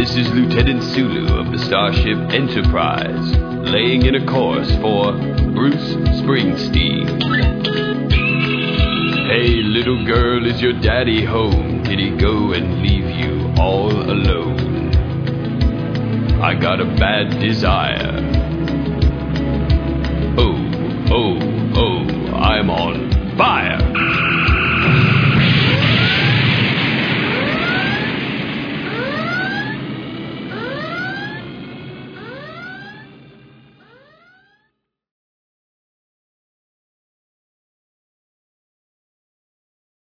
This is Lieutenant Sulu of the Starship Enterprise, laying in a course for Bruce Springsteen. Hey, little girl, is your daddy home? Did he go and leave you all alone? I got a bad desire. Oh, I'm on fire.